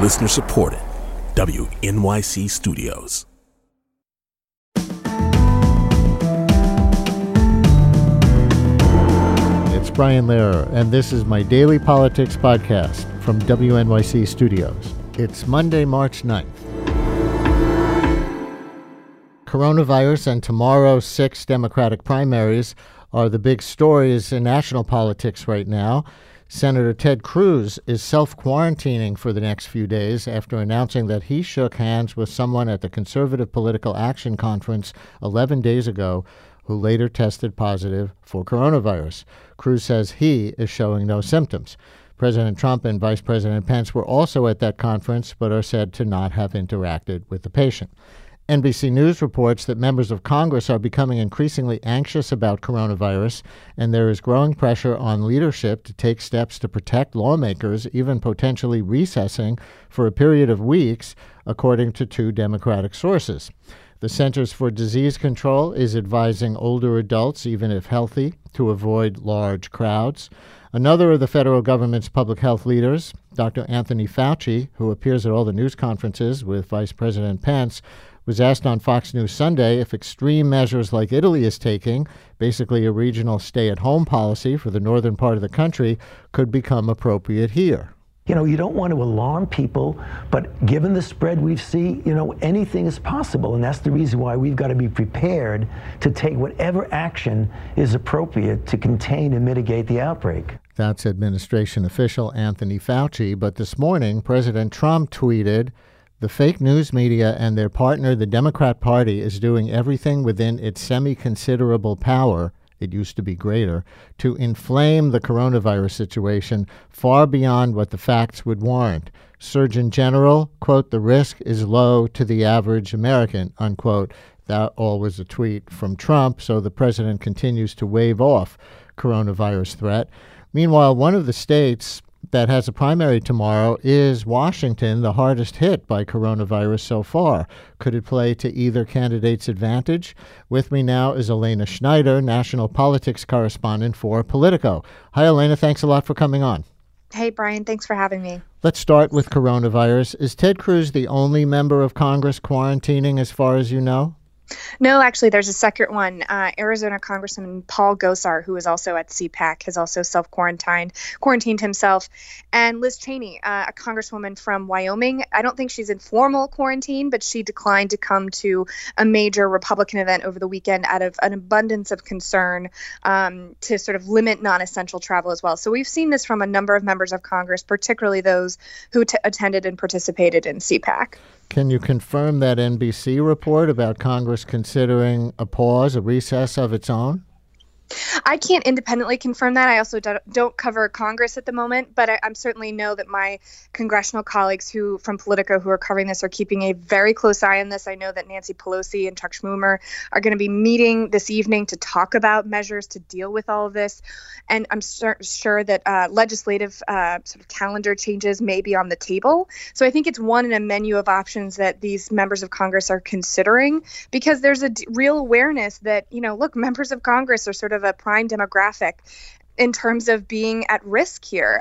Listener supported. WNYC Studios. It's Brian Lehrer, and this is my daily politics podcast from WNYC Studios. It's Monday, March 9th. Coronavirus and tomorrow's 6 Democratic primaries are the big stories in national politics right now. Senator Ted Cruz is self-quarantining for the next few days after announcing that he shook hands with someone at the Conservative Political Action Conference 11 days ago who later tested positive for coronavirus. Cruz says he is showing no symptoms. President Trump and Vice President Pence were also at that conference, but are said to not have interacted with the patient. NBC News reports that members of Congress are becoming increasingly anxious about coronavirus, and there is growing pressure on leadership to take steps to protect lawmakers, even potentially recessing for a period of weeks, according to 2 Democratic sources. The Centers for Disease Control is advising older adults, even if healthy, to avoid large crowds. Another of the federal government's public health leaders, Dr. Anthony Fauci, who appears at all the news conferences with Vice President Pence, was asked on Fox News Sunday if extreme measures like Italy is taking, basically a regional stay-at-home policy for the northern part of the country, could become appropriate here. You know, you don't want to alarm people, but given the spread we've seen, anything is possible. And that's the reason why we've got to be prepared to take whatever action is appropriate to contain and mitigate the outbreak. That's administration official Anthony Fauci. But this morning, President Trump tweeted, "The fake news media and their partner, the Democrat Party, is doing everything within its semi-considerable power," it used to be greater, "to inflame the coronavirus situation far beyond what the facts would warrant. Surgeon General, quote, the risk is low to the average American," unquote. That all was a tweet from Trump, so the president continues to wave off coronavirus threat. Meanwhile, one of the states that has a primary tomorrow is Washington, the hardest hit by coronavirus so far. Could it play to either candidate's advantage? With me now is Elena Schneider, national politics correspondent for Politico. Hi, Elena. Thanks a lot for coming on. Hey, Brian. Thanks for having me. Let's start with coronavirus. Is Ted Cruz the only member of Congress quarantining as far as you know? No, actually, there's a second one. Arizona Congressman Paul Gosar, who is also at CPAC, has also quarantined himself. And Liz Cheney, a congresswoman from Wyoming, I don't think she's in formal quarantine, but she declined to come to a major Republican event over the weekend out of an abundance of concern to sort of limit non-essential travel as well. So we've seen this from a number of members of Congress, particularly those who attended and participated in CPAC. Can you confirm that NBC report about Congress considering a pause, a recess of its own? I can't independently confirm that. I also don't cover Congress at the moment, but I certainly know that my congressional colleagues from Politico who are covering this are keeping a very close eye on this. I know that Nancy Pelosi and Chuck Schumer are going to be meeting this evening to talk about measures to deal with all of this. And I'm sure that legislative sort of calendar changes may be on the table. So I think it's one in a menu of options that these members of Congress are considering, because there's a real awareness that, look, members of Congress are sort of a prime demographic in terms of being at risk here.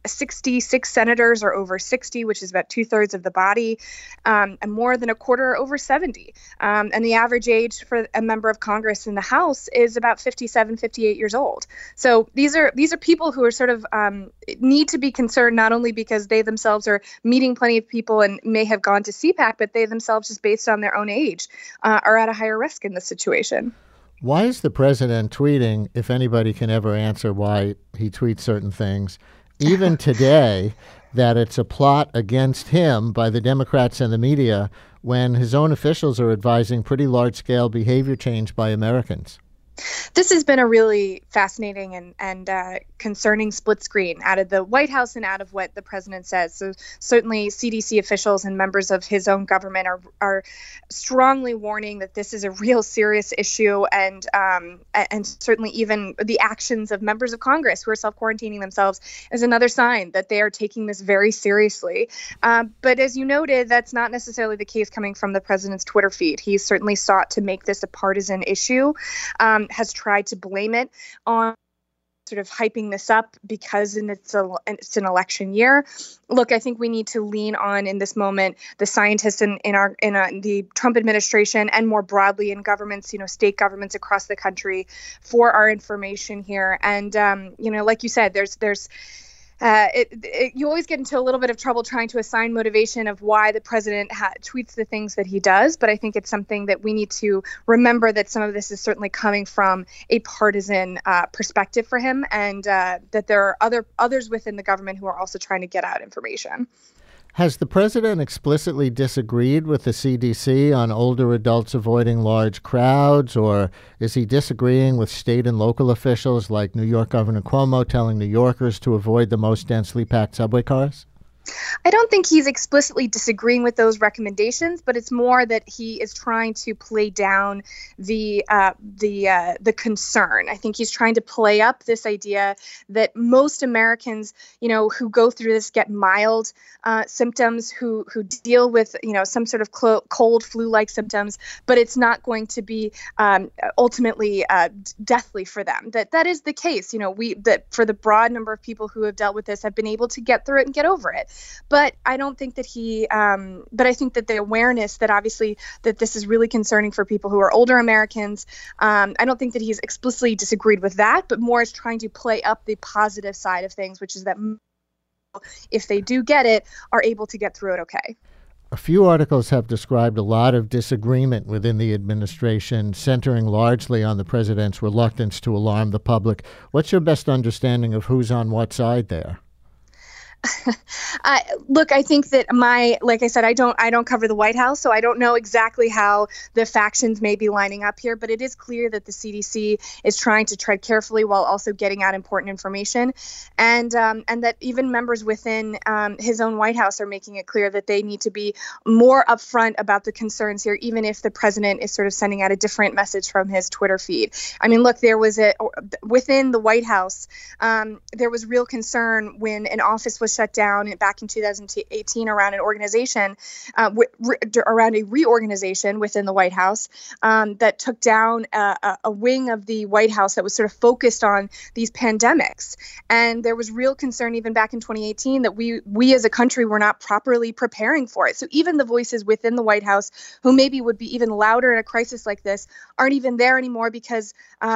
66 senators are over 60, which is about 2/3 of the body, and more than a quarter are over 70. And the average age for a member of Congress in the House is about 57, 58 years old. So these are people who are sort of need to be concerned, not only because they themselves are meeting plenty of people and may have gone to CPAC, but they themselves, just based on their own age, are at a higher risk in this situation. Why is the president tweeting, if anybody can ever answer why he tweets certain things, even today, that it's a plot against him by the Democrats and the media, when his own officials are advising pretty large-scale behavior change by Americans? This has been a really fascinating and concerning split screen out of the White House and out of what the president says. So certainly CDC officials and members of his own government are strongly warning that this is a real serious issue, and certainly even the actions of members of Congress who are self-quarantining themselves is another sign that they are taking this very seriously. But as you noted, that's not necessarily the case coming from the president's Twitter feed. He's certainly sought to make this a partisan issue, has tried to blame it on sort of hyping this up because it's an election year. Look, I think we need to lean on in this moment the scientists in the Trump administration and more broadly in governments, state governments across the country for our information here. And like you said, you always get into a little bit of trouble trying to assign motivation of why the president tweets the things that he does. But I think it's something that we need to remember that some of this is certainly coming from a partisan perspective for him, and that there are others within the government who are also trying to get out information. Has the president explicitly disagreed with the CDC on older adults avoiding large crowds, or is he disagreeing with state and local officials like New York Governor Cuomo telling New Yorkers to avoid the most densely packed subway cars? I don't think he's explicitly disagreeing with those recommendations, but it's more that he is trying to play down the concern. I think he's trying to play up this idea that most Americans, who go through this get mild symptoms, who deal with, some sort of cold flu-like symptoms, but it's not going to be ultimately deathly for them. That is the case. That for the broad number of people who have dealt with this have been able to get through it and get over it. But I don't think that but I think that the awareness that obviously that this is really concerning for people who are older Americans, I don't think that he's explicitly disagreed with that, but more is trying to play up the positive side of things, which is that if they do get it, are able to get through it okay. A few articles have described a lot of disagreement within the administration, centering largely on the president's reluctance to alarm the public. What's your best understanding of who's on what side there? Look, I think that like I said, I don't cover the White House, so I don't know exactly how the factions may be lining up here, but it is clear that the CDC is trying to tread carefully while also getting out important information, and that even members within his own White House are making it clear that they need to be more upfront about the concerns here, even if the president is sort of sending out a different message from his Twitter feed. I mean, look, there was within the White House, there was real concern when an office was shut down back in 2018 around an organization, around a reorganization within the White House that took down a wing of the White House that was sort of focused on these pandemics. And there was real concern even back in 2018 that we as a country were not properly preparing for it. So even the voices within the White House who maybe would be even louder in a crisis like this aren't even there anymore because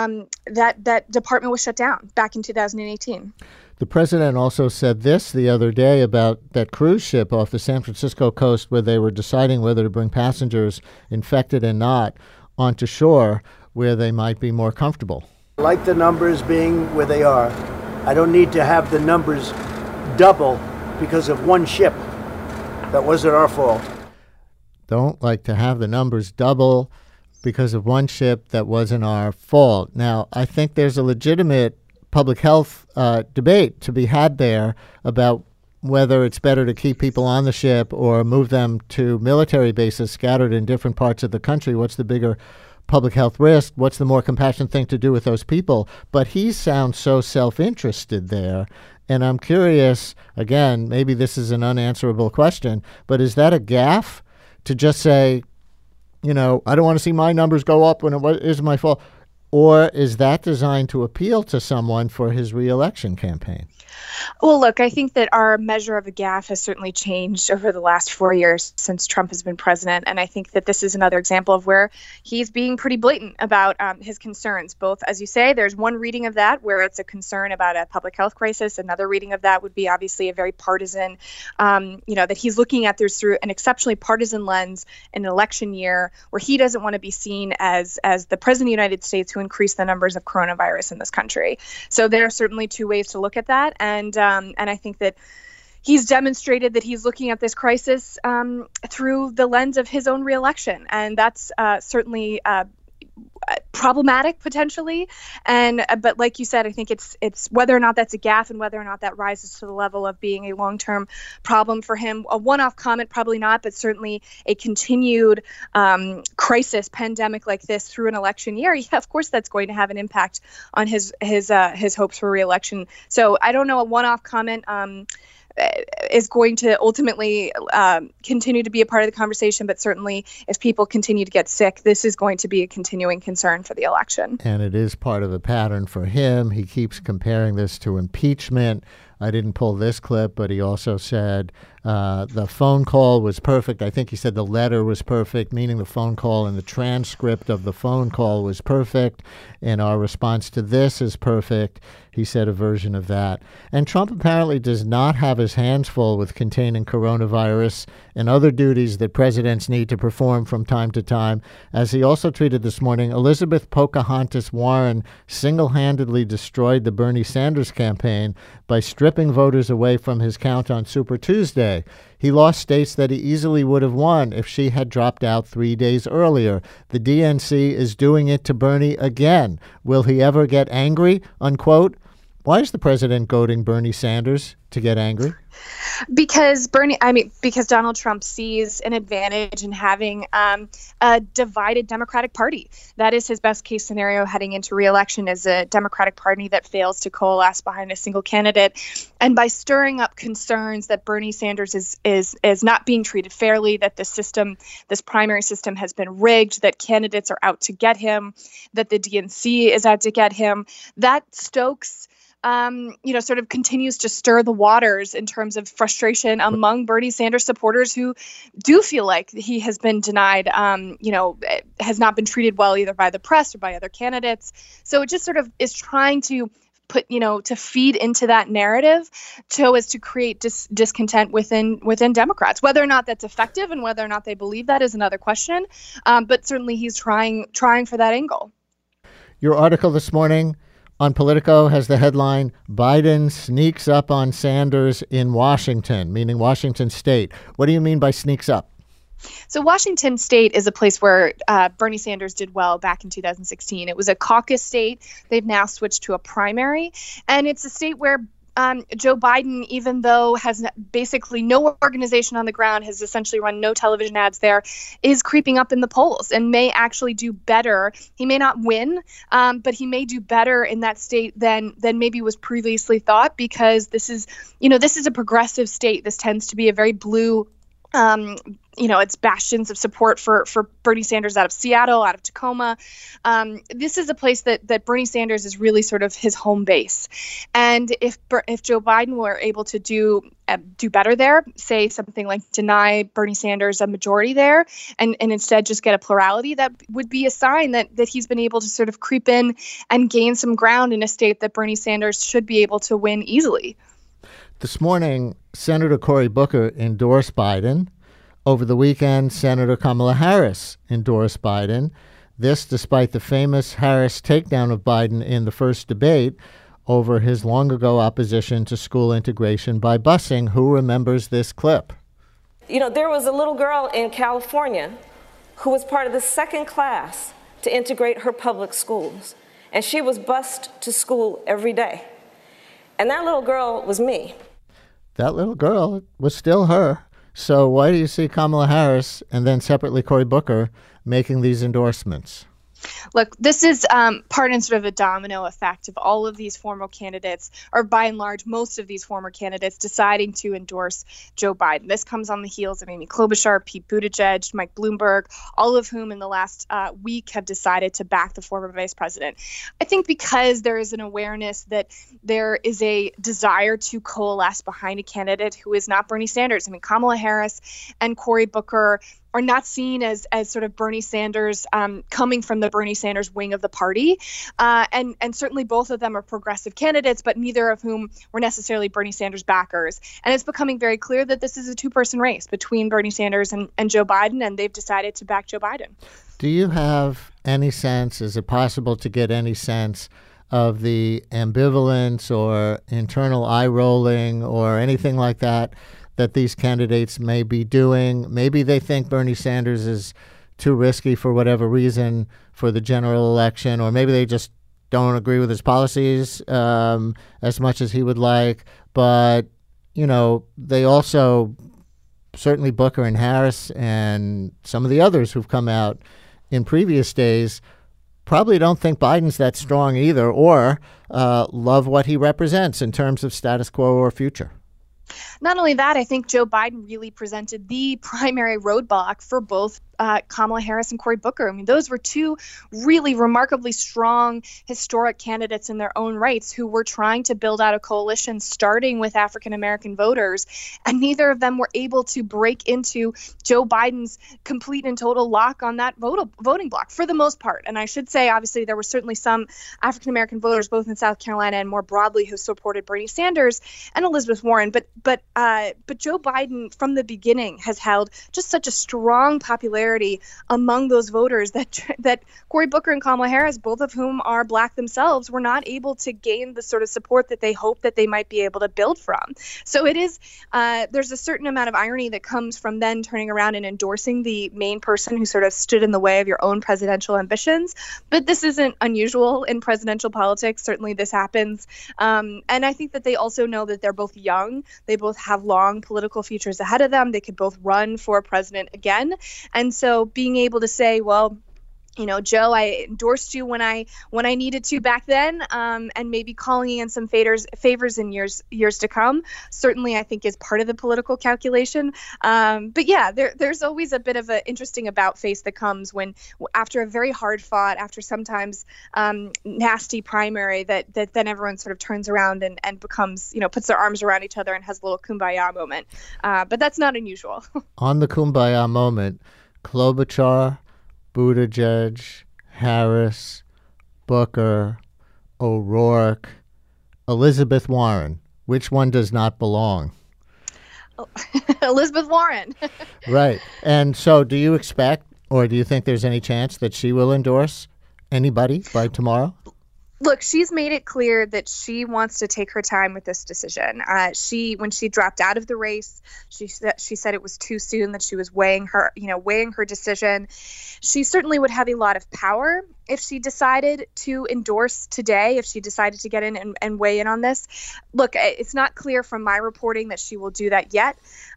that department was shut down back in 2018. The president also said this the other day about that cruise ship off the San Francisco coast where they were deciding whether to bring passengers, infected and not, onto shore where they might be more comfortable. I like the numbers being where they are. I don't need to have the numbers double because of one ship. That wasn't our fault. Don't like to have the numbers double because of one ship. That wasn't our fault. Now, I think there's a legitimate public health debate to be had there about whether it's better to keep people on the ship or move them to military bases scattered in different parts of the country. What's the bigger public health risk? What's the more compassionate thing to do with those people? But he sounds so self-interested there. And I'm curious, again, maybe this is an unanswerable question, but is that a gaffe to just say, I don't want to see my numbers go up when it isn't my fault? Or is that designed to appeal to someone for his reelection campaign? Well, look, I think that our measure of a gaffe has certainly changed over the last 4 years since Trump has been president. And I think that this is another example of where he's being pretty blatant about his concerns. Both, as you say, there's one reading of that where it's a concern about a public health crisis. Another reading of that would be obviously a very partisan, that he's looking at this through an exceptionally partisan lens in an election year where he doesn't want to be seen as the president of the United States who increased the numbers of coronavirus in this country. So there are certainly two ways to look at that. And I think that he's demonstrated that he's looking at this crisis through the lens of his own reelection. And that's certainly problematic potentially. But like you said, I think it's whether or not that's a gaffe and whether or not that rises to the level of being a long-term problem for him. A one-off comment, probably not, but certainly a continued crisis, pandemic like this through an election year. Yeah, of course, that's going to have an impact on his hopes for reelection. So I don't know, a one-off comment is going to ultimately continue to be a part of the conversation. But certainly, if people continue to get sick, this is going to be a continuing concern for the election. And it is part of a pattern for him. He keeps comparing this to impeachment. I didn't pull this clip, but he also said the phone call was perfect. I think he said the letter was perfect, meaning the phone call, and the transcript of the phone call was perfect. And our response to this is perfect. He said a version of that. And Trump apparently does not have his hands full with containing coronavirus and other duties that presidents need to perform from time to time. As he also tweeted this morning, Elizabeth Pocahontas Warren single-handedly destroyed the Bernie Sanders campaign by stripping voters away from his count on Super Tuesday. He lost states that he easily would have won if she had dropped out 3 days earlier. The DNC is doing it to Bernie again. Will he ever get angry? Unquote. Why is the president goading Bernie Sanders to get angry? Because Donald Trump sees an advantage in having a divided Democratic Party. That is his best case scenario heading into re-election, is a Democratic Party that fails to coalesce behind a single candidate. And by stirring up concerns that Bernie Sanders is not being treated fairly, that this primary system has been rigged, that candidates are out to get him, that the DNC is out to get him, that stokes sort of continues to stir the waters in terms of frustration among Bernie Sanders supporters who do feel like he has been denied, has not been treated well either by the press or by other candidates. So it just sort of is trying to to feed into that narrative so as to create discontent within Democrats. Whether or not that's effective and whether or not they believe that is another question. But certainly he's trying for that angle. Your article this morning on Politico has the headline, Biden sneaks up on Sanders in Washington, meaning Washington State. What do you mean by sneaks up? So Washington State is a place where Bernie Sanders did well back in 2016. It was a caucus state. They've now switched to a primary. And it's a state where Joe Biden, even though has basically no organization on the ground, has essentially run no television ads there, is creeping up in the polls and may actually do better. He may not win, but he may do better in that state than maybe was previously thought, because this is a progressive state. This tends to be a very blue it's bastions of support for Bernie Sanders out of Seattle, out of Tacoma. This is a place that Bernie Sanders is really sort of his home base. And if Joe Biden were able to do better there, say something like deny Bernie Sanders a majority there and instead just get a plurality, that would be a sign that he's been able to sort of creep in and gain some ground in a state that Bernie Sanders should be able to win easily. This morning, Senator Cory Booker endorsed Biden. Over the weekend, Senator Kamala Harris endorsed Biden. This despite the famous Harris takedown of Biden in the first debate over his long-ago opposition to school integration by busing. Who remembers this clip? There was a little girl in California who was part of the second class to integrate her public schools, and she was bused to school every day. And that little girl was me. That little girl was still her. So why do you see Kamala Harris and then separately Cory Booker making these endorsements? Look, this is part and sort of a domino effect of all of these former candidates, or by and large, most of these former candidates deciding to endorse Joe Biden. This comes on the heels of Amy Klobuchar, Pete Buttigieg, Mike Bloomberg, all of whom in the last week have decided to back the former vice president. I think because there is an awareness that there is a desire to coalesce behind a candidate who is not Bernie Sanders. I mean, Kamala Harris and Cory Booker are not seen as sort of Bernie Sanders coming from the Bernie Sanders wing of the party. And certainly both of them are progressive candidates, but neither of whom were necessarily Bernie Sanders backers. And it's becoming very clear that this is a two-person race between Bernie Sanders and Joe Biden, and they've decided to back Joe Biden. Do you have any sense, is it possible to get any sense of the ambivalence or internal eye rolling or anything like that these candidates may be doing? Maybe they think Bernie Sanders is too risky for whatever reason for the general election, or maybe they just don't agree with his policies as much as he would like. But, they also, certainly Booker and Harris and some of the others who've come out in previous days, probably don't think Biden's that strong either, or love what he represents in terms of status quo or future. Not only that, I think Joe Biden really presented the primary roadblock for both Kamala Harris and Cory Booker. I mean, those were two really remarkably strong, historic candidates in their own rights who were trying to build out a coalition starting with African-American voters. And neither of them were able to break into Joe Biden's complete and total lock on that voting block for the most part. And I should say, obviously, there were certainly some African-American voters, both in South Carolina and more broadly, who supported Bernie Sanders and Elizabeth Warren. But Joe Biden, from the beginning, has held just such a strong popularity among those voters that Cory Booker and Kamala Harris, both of whom are Black themselves, were not able to gain the sort of support that they hoped that they might be able to build from. So it is there's a certain amount of irony that comes from then turning around and endorsing the main person who sort of stood in the way of your own presidential ambitions. But this isn't unusual in presidential politics. Certainly this happens. And I think that they also know that they're both young. They both have long political futures ahead of them. They could both run for president again. And so being able to say, well, you know, Joe, I endorsed you when I needed to back then, and maybe calling in some favors in years to come, certainly I think is part of the political calculation. But yeah, there's always a bit of an interesting about face that comes when, after a very hard fought, after sometimes nasty primary, that then everyone sort of turns around and becomes, you know, puts their arms around each other and has a little kumbaya moment. But that's not unusual. On the kumbaya moment, Klobuchar, Buttigieg, Harris, Booker, O'Rourke, Elizabeth Warren. Which one does not belong? Elizabeth Warren. Right. And so do you expect, or do you think there's any chance that she will endorse anybody by tomorrow? Look, she's made it clear that she wants to take her time with this decision. When she dropped out of the race, she said it was too soon, that she was weighing her decision. She certainly would have a lot of power if she decided to endorse today, if she decided to get in and weigh in on this. Look, it's not clear from my reporting that she will do that yet,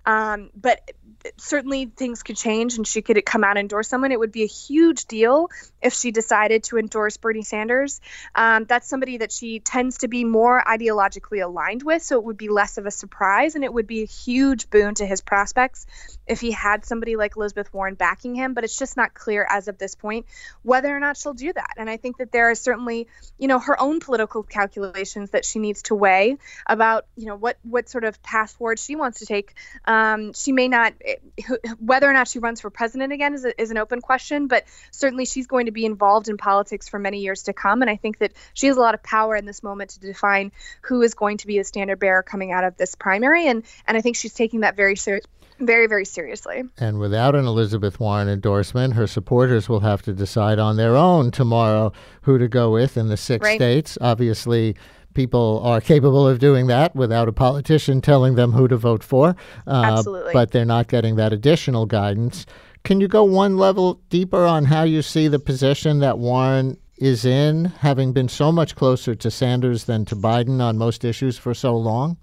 but certainly things could change and she could come out and endorse someone. It would be a huge deal if she decided to endorse Bernie Sanders. That's somebody that she tends to be more ideologically aligned with, so it would be less of a surprise, and it would be a huge boon to his prospects if he had somebody like Elizabeth Warren backing him. But it's just not clear as of this point whether or not she'll do that. And I think that there are certainly, you know, her own political calculations that she needs to weigh about, you know, what sort of path forward she wants to take. She may not, whether or not she runs for president again is an open question, but certainly she's going to be involved in politics for many years to come. And I think that she has a lot of power in this moment to define who is going to be the standard bearer coming out of this primary. And I think she's taking that very very seriously. And without an Elizabeth Warren endorsement, her supporters will have to decide on their own tomorrow who to go with in the 6 states. Obviously, people are capable of doing that without a politician telling them who to vote for. Absolutely. But they're not getting that additional guidance. Can you go one level deeper on how you see the position that Warren is in, having been so much closer to Sanders than to Biden on most issues for so long?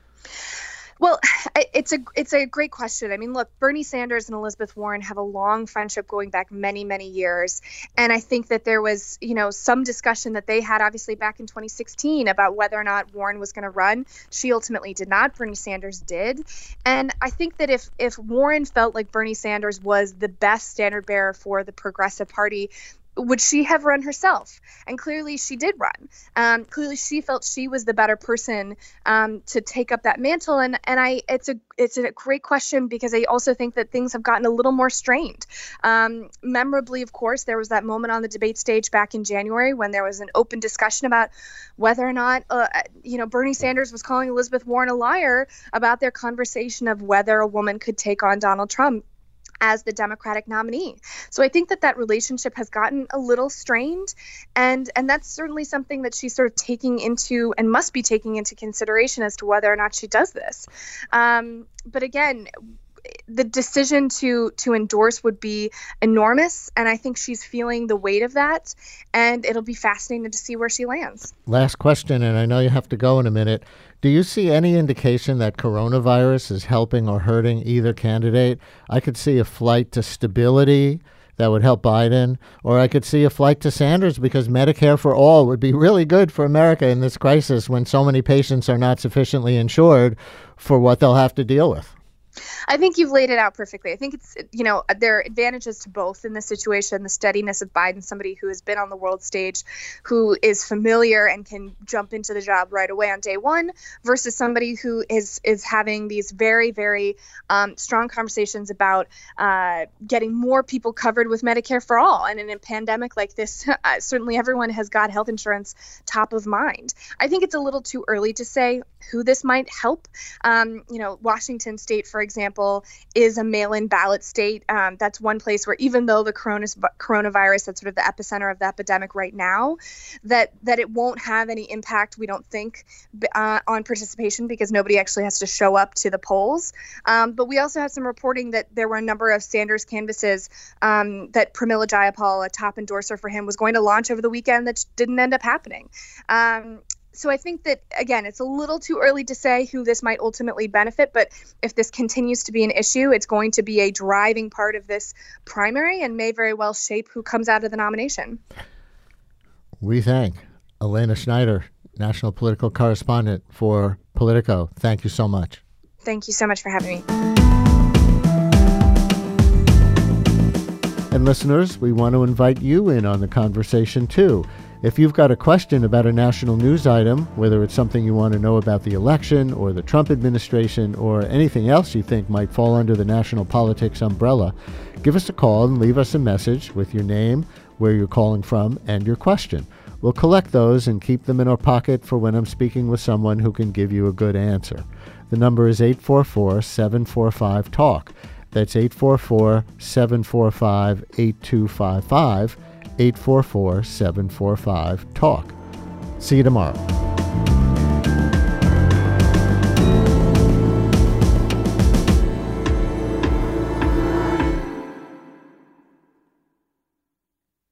Well, it's a great question. I mean, look, Bernie Sanders and Elizabeth Warren have a long friendship going back many, many years. And I think that there was, you know, some discussion that they had obviously back in 2016 about whether or not Warren was going to run. She ultimately did not. Bernie Sanders did. And I think that if Warren felt like Bernie Sanders was the best standard bearer for the Progressive Party, would she have run herself? And clearly she did run. Clearly she felt she was the better person to take up that mantle. And it's a great question, because I also think that things have gotten a little more strained. Memorably, of course, there was that moment on the debate stage back in January when there was an open discussion about whether or not, Bernie Sanders was calling Elizabeth Warren a liar about their conversation of whether a woman could take on Donald Trump as the Democratic nominee. So I think that relationship has gotten a little strained, and that's certainly something that she's sort of taking into and must be taking into consideration as to whether or not she does this. But again, the decision to endorse would be enormous, and I think she's feeling the weight of that, and it'll be fascinating to see where she lands. Last question, and I know you have to go in a minute. Do you see any indication that coronavirus is helping or hurting either candidate? I could see a flight to stability that would help Biden, or I could see a flight to Sanders because Medicare for all would be really good for America in this crisis when so many patients are not sufficiently insured for what they'll have to deal with. I think you've laid it out perfectly. I think it's, there are advantages to both in this situation. The steadiness of Biden, somebody who has been on the world stage, who is familiar and can jump into the job right away on day one, versus somebody who is having these very, very strong conversations about getting more people covered with Medicare for all. And in a pandemic like this, certainly everyone has got health insurance top of mind. I think it's a little too early to say who this might help. Washington State, for example, is a mail-in ballot state. That's one place where even though the coronavirus, that's sort of the epicenter of the epidemic right now, that it won't have any impact, we don't think, on participation because nobody actually has to show up to the polls. But we also have some reporting that there were a number of Sanders canvases that Pramila Jayapal, a top endorser for him, was going to launch over the weekend that didn't end up happening. So I think that, again, it's a little too early to say who this might ultimately benefit, but if this continues to be an issue, it's going to be a driving part of this primary and may very well shape who comes out of the nomination. We thank Elena Schneider, national political correspondent for Politico. Thank you so much. Thank you so much for having me. And listeners, we want to invite you in on the conversation too. If you've got a question about a national news item, whether it's something you want to know about the election or the Trump administration or anything else you think might fall under the national politics umbrella, give us a call and leave us a message with your name, where you're calling from, and your question. We'll collect those and keep them in our pocket for when I'm speaking with someone who can give you a good answer. The number is 844-745-TALK. That's 844-745-8255. 844-745-TALK. See you tomorrow.